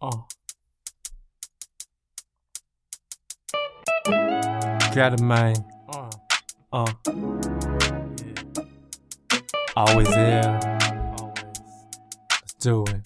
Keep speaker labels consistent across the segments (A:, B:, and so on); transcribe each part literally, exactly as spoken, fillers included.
A: Uh. Got it, man. Uh. Uh. Yeah. Always there. Always. Let's do it.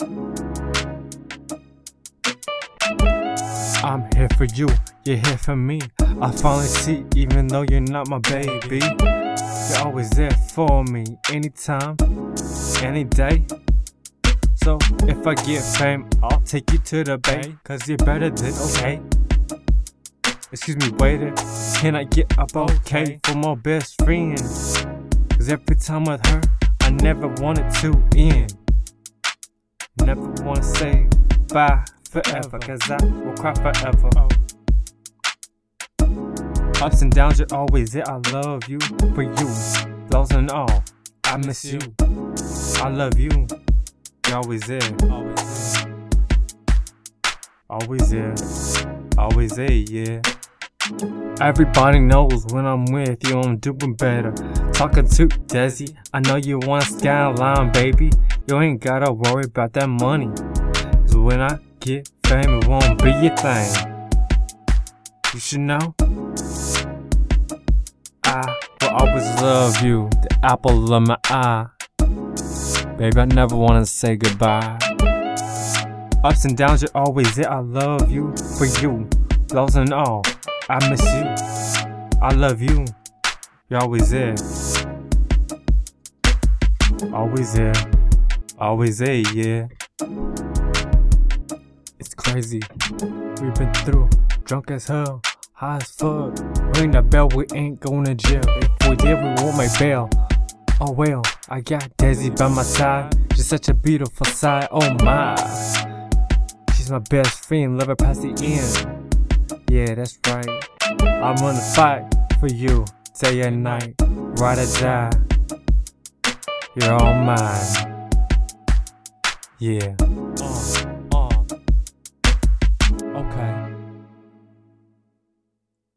A: I'm here for you. You're here for me. I finally see, even though you're not my baby, you're always there for me. Anytime, any day. So if I get fame, I'll take you to the bay, cause you're better than okay. Excuse me, waiter, can I get a bouquet for my best friend? Cause every time with her, I never wanted to end. Never wanna say bye forever, cause I will cry forever. Ups and downs, you're always there. I love you for you. Flaws and all, I miss you. I love you. You're always there. Always there. Always there, yeah. Everybody knows when I'm with you, I'm doing better. Talking to Desi, I know you want a skyline, baby. You ain't gotta worry about that money. Cause when I get fame, it won't be your thing. You should know I will always love you, the apple of my eye. Baby, I never wanna say goodbye. Ups and downs, you're always there. I love you for you. Flaws and all, I miss you. I love you. You're always there. Always there. Always there, yeah. It's crazy. We've been through, drunk as hell, high as fuck. Ring the bell, we ain't going to jail. If we did, we won't make bail. Oh well, I got Desi by my side. She's such a beautiful sight, oh my. She's my best friend, love her past the end. Yeah, that's right. I'm gonna fight for you, day and night, ride or die. You're all mine. Yeah. Uh.